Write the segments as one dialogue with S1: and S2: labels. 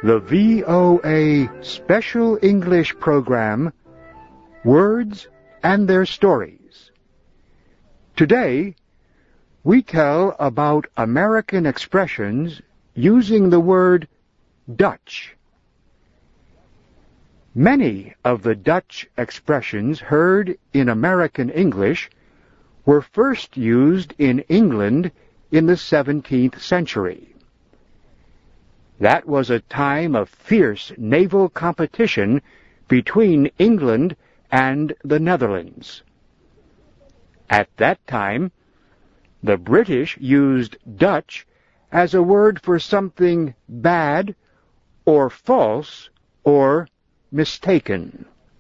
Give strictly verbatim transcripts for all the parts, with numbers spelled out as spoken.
S1: the V O A Special English Program, Words and Their Stories. Today, we tell about American expressions using the word Dutch. Many of the Dutch expressions heard in American English were first used in England in the seventeenth century. That was a time of fierce naval competition between England and the Netherlands. At that time, the British used Dutch as a word for something bad or false or mistaken.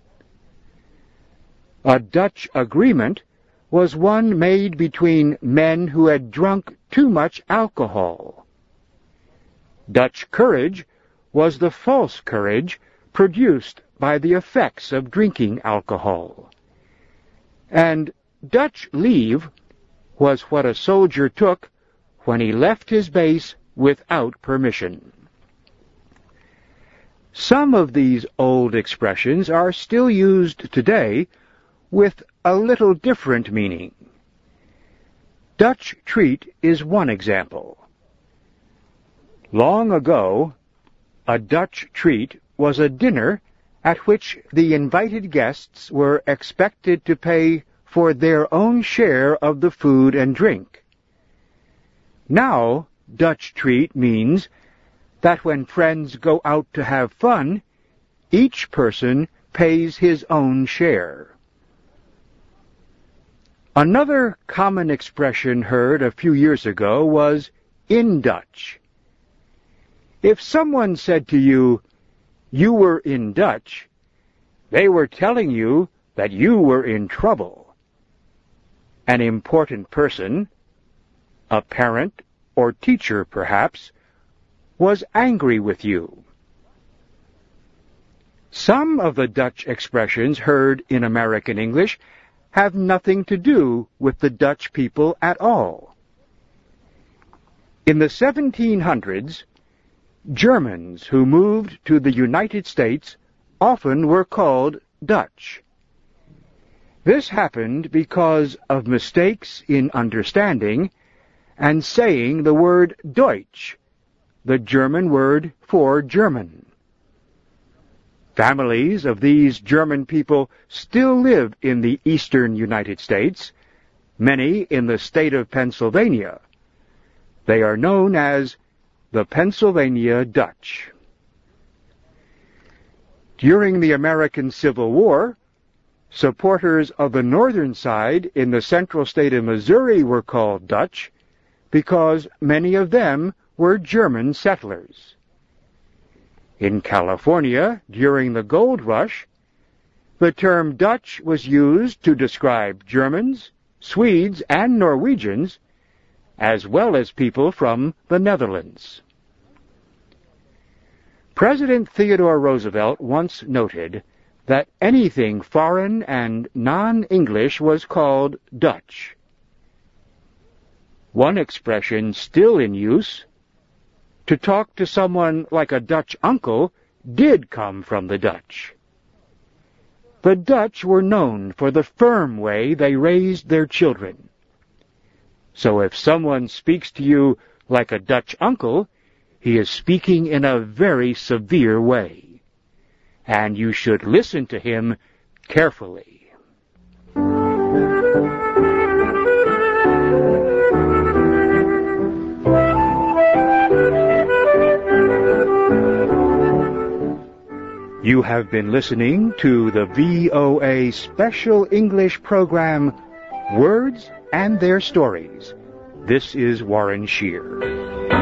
S1: A Dutch agreement was one made between men who had drunk too much alcohol. Dutch courage was the false courage produced by the effects of drinking alcohol. And Dutch leave was what a soldier took when he left his base without permission. Some of these old expressions are still used today with a little different meaning. Dutch treat is one example. Long ago, a Dutch treat was a dinner at which the invited guests were expected to pay for their own share of the food and drink. Now, Dutch treat means that when friends go out to have fun, each person pays his own share. Another common expression heard a few years ago was in Dutch. If someone said to you, "You were in Dutch," they were telling you that you were in trouble. An important person, a parent or teacher perhaps, was angry with you. Some of the Dutch expressions heard in American English have nothing to do with the Dutch people at all. In the seventeen hundreds, Germans who moved to the United States often were called Dutch. This happened because of mistakes in understanding and saying the word Deutsch, the German word for German. Families of these German people still live in the eastern United States, many in the state of Pennsylvania. They are known as the Pennsylvania Dutch. During the American Civil War, supporters of the northern side in the central state of Missouri were called Dutch because many of them were German settlers. In California, during the gold rush, the term Dutch was used to describe Germans, Swedes, and Norwegians, as well as people from the Netherlands. President Theodore Roosevelt once noted that anything foreign and non-English was called Dutch. One expression still in use, to talk to someone like a Dutch uncle, did come from the Dutch. The Dutch were known for the firm way they raised their children. So if someone speaks to you like a Dutch uncle, he is speaking in a very severe way, and you should listen to him carefully. You have been listening to the V O A Special English Program, Words and Their Stories. This is Warren Shear.